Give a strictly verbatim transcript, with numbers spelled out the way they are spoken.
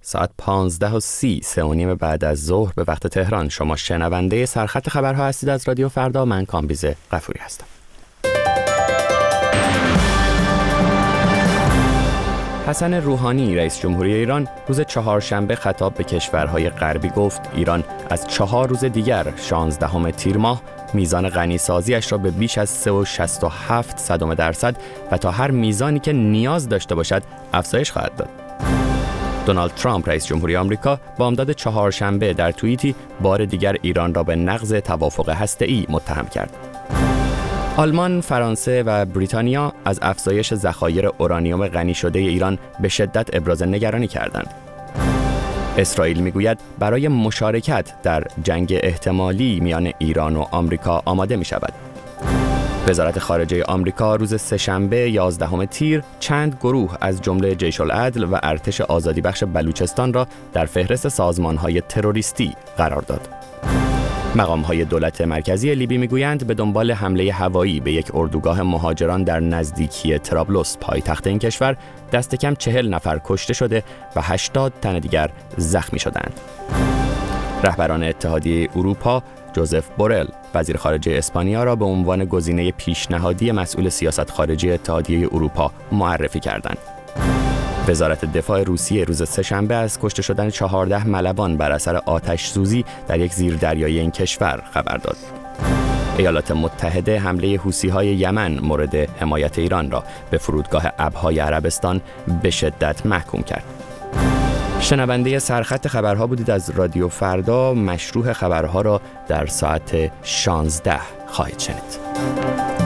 ساعت پانزده و سی، سه و نیم بعد از ظهر به وقت تهران. شما شنونده سرخط خبرها هستید از رادیو فردا. من کامبیز غفوری هستم. حسن روحانی رئیس جمهوری ایران روز چهارشنبه خطاب به کشورهای غربی گفت ایران از چهار روز دیگر شانزدهم تیر ماه میزان غنیسازیش را به بیش از سه و شصت و هفت صدم درصد و تا هر میزانی که نیاز داشته باشد افزایش خواهد داد. دونالد ترامپ رئیس جمهوری آمریکا بامداد چهارشنبه در توییتی بار دیگر ایران را به نقض توافق هسته‌ای متهم کرد. آلمان، فرانسه و بریتانیا از افزایش ذخایر اورانیوم غنی شده ایران به شدت ابراز نگرانی کردند. اسرائیل میگوید برای مشارکت در جنگ احتمالی میان ایران و آمریکا آماده می شود. وزارت خارجه آمریکا روز سه‌شنبه یازدهم تیر چند گروه از جمله جیش العدل و ارتش آزادی بخش بلوچستان را در فهرست سازمان‌های تروریستی قرار داد. مقام‌های دولت مرکزی لیبی میگویند به دنبال حمله هوایی به یک اردوگاه مهاجران در نزدیکی طرابلس پایتخت این کشور دست کم چهل نفر کشته شده و هشتاد تن دیگر زخمی شدند. رهبران اتحادیه اروپا جوزف بورل وزیر خارجه اسپانیا را به عنوان گزینه پیشنهادی مسئول سیاست خارجی اتحادیه اروپا معرفی کردند. وزارت دفاع روسیه روز سه‌شنبه از کشته شدن چهارده ملوان بر اثر آتش سوزی در یک زیردریایی این کشور خبر داد. ایالات متحده حمله حوثی‌های یمن مورد حمایت ایران را به فرودگاه ابهای عربستان به شدت محکوم کرد. شنونده سرخط خبرها بودید از رادیو فردا. مشروح خبرها را در ساعت شانزده خواهید شنید.